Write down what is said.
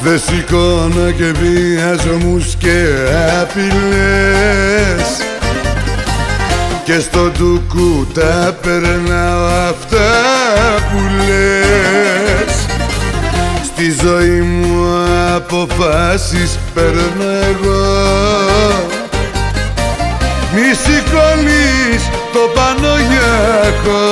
Δε σηκώνω και βιασμούς και απειλές και στο ντουκού τα περνάω αυτά που λες. Στη ζωή μου αποφάσεις παίρνω εγώ. Μη σηκώνεις το πανό για χώρο.